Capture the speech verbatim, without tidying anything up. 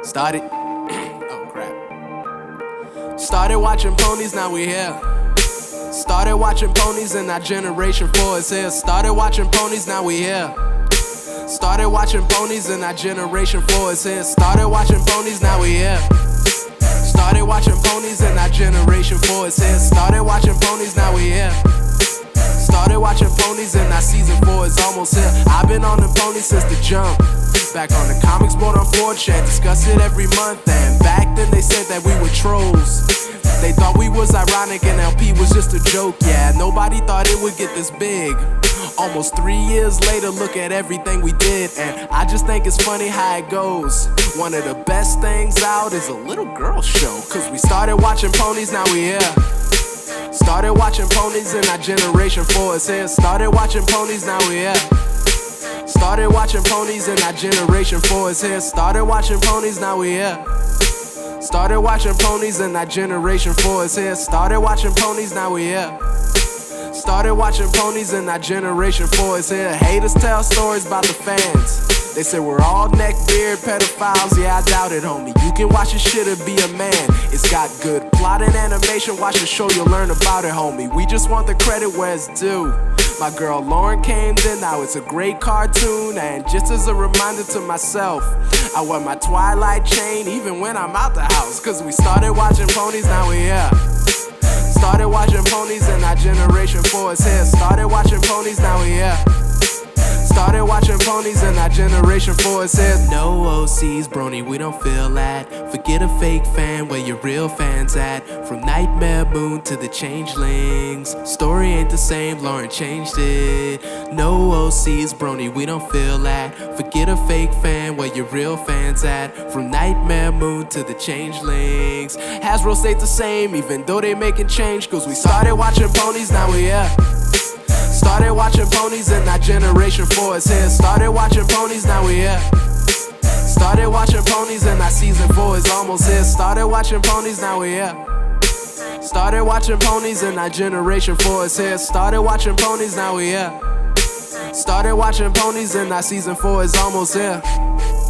Started. Oh crap. Started watching ponies, now we here. Started watching ponies and our generation four is here. Started watching ponies, now we here. Started watching ponies and our generation four is here. Started watching ponies, now we here. Started watching ponies and our generation four is here. Started watching ponies, now we here. Started watching ponies and our season four is almost here. I've been on the pony since the jump. Back on the comics board on four chan, discuss it every month. And back then they said that we were trolls. They thought we was ironic and L P was just a joke. Yeah, nobody thought it would get this big. Almost three years later, look at everything we did. And I just think it's funny how it goes. One of the best things out is a little girl show. Cause we started watching ponies, now we here. Started watching ponies and our generation four is here. Started watching ponies, now we here. Started watching ponies and our generation four is here. Started watching ponies, now we here. Started watching ponies and our generation four is here. Started watching ponies, now we here. Started watching ponies and our generation four is here. Haters tell stories about the fans. They say we're all neckbeard pedophiles. Yeah, I doubt it, homie. You can watch this shit or be a man. It's got good plot and animation. Watch the show, you'll learn about it, homie. We just want the credit where it's due. My girl Lauren came in, now it's a great cartoon. And just as a reminder to myself, I wear my Twilight chain even when I'm out the house. Cause we started watching ponies, now we here. Started watching ponies and our generation four is here. Started watching ponies, now we here. Started watching ponies and our generation four is here. No O Cs, brony, we don't feel that. Forget a fake fan, where your real fans at. From Nightmare Moon to the Changelings, story ain't the same, Lauren changed it. No O Cs, brony, we don't feel that. Forget a fake fan, where your real fans at. From Nightmare Moon to the Changelings, Hasbro stayed the same, even though they making change. Cause we started watching ponies, now we here. Started watching ponies and our generation four is here. Started watching ponies, now we here. Started watching ponies and our season four is almost here. Started watching ponies, now we here. Started watching ponies and our generation four is here. Started watching ponies, now we here. Started watching ponies and our season four is almost here.